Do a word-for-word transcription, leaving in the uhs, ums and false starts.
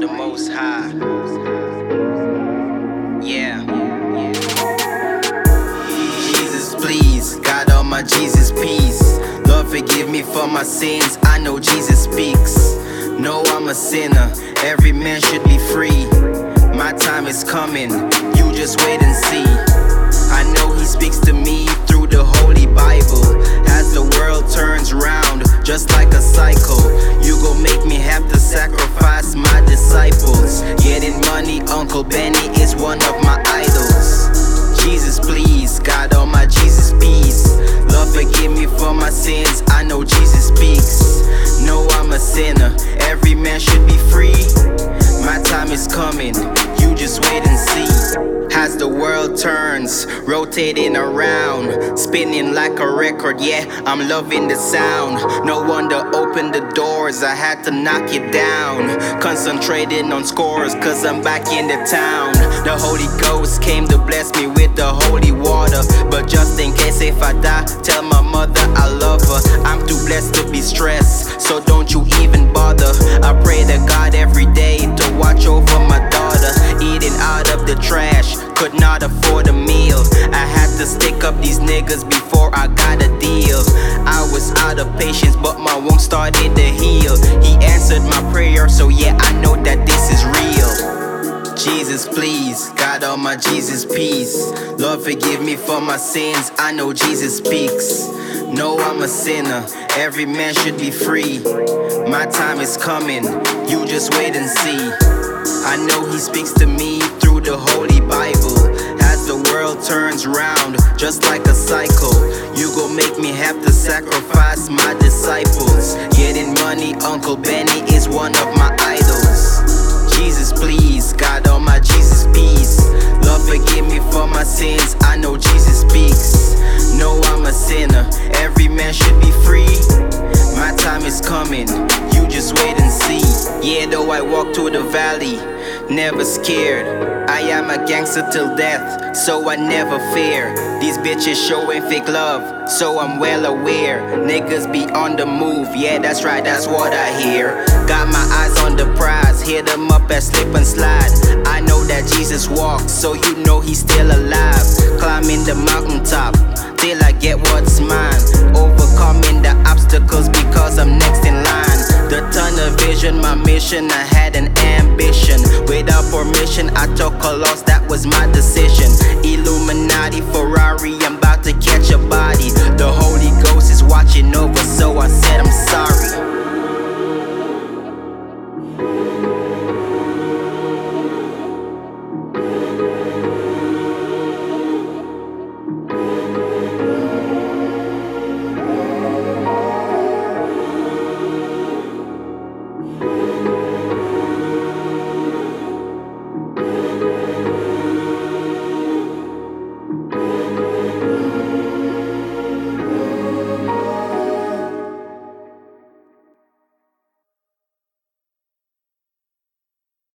the Most High. Yeah. Jesus, please, God, all my Jesus, peace. Lord, forgive me for my sins. I know Jesus speaks. No, I'm a sinner. Every man should be free. My time is coming. You just wait and see. I know He speaks to me through the Holy Bible. As the world turns round, just like a cycle, you gon' make me have to sacrifice my disciples. Getting money, Uncle Benny is one of my idols. Jesus, please, God, all my Jesus, peace. Lord, forgive me for my sins. I know Jesus speaks. No, I'm a sinner. Every man should be free. My time is coming. You just wait and see. As the world turns, rotating around, spinning like a record, yeah, I'm loving the sound. No wonder open the doors, I had to knock it down. Concentrating on scores, cause I'm back in the town. The Holy Ghost came to bless me with the holy water. But just in case if I die, tell my mother I love her. I'm too blessed to be stressed, so don't you even bother. I pray to God every day to watch over my daughter. Eating out of the trash, could not afford a meal. I had to stick up these niggas before I got a deal. I was out of patience, but my wound started to heal. He answered my prayer, so yeah, I know that this is real. Jesus, please, God, all my Jesus, peace. Lord, forgive me for my sins. I know Jesus speaks. No, I'm a sinner. Every man should be free. My time is coming. You just wait and see. I know He speaks to me through the Holy Bible. As the world turns round, just like a cycle, you gon' make me have to sacrifice my disciples. Getting money, Uncle Benny is one of my idols. Jesus, please, God, all my Jesus, peace. Lord, forgive me for my sins. I know Jesus speaks. No, I'm a sinner. Every man should be free. My time is coming. You just wait and see. Yeah, though I walk through the valley, never scared. I am a gangster till death, so I never fear. These bitches showing fake love, so I'm well aware. Niggas be on the move, yeah, that's right, that's what I hear. Got my eyes on the prize, hit them up and slip and slide. I know that Jesus walks, so you know He's still alive. Climbing the mountaintop till I get what's mine. Overcoming the obstacles because I'm next in line. The tunnel vision, my mission, I had an ambition. Without permission, I took a loss, that was my decision. Illuminati, Ferrari, I'm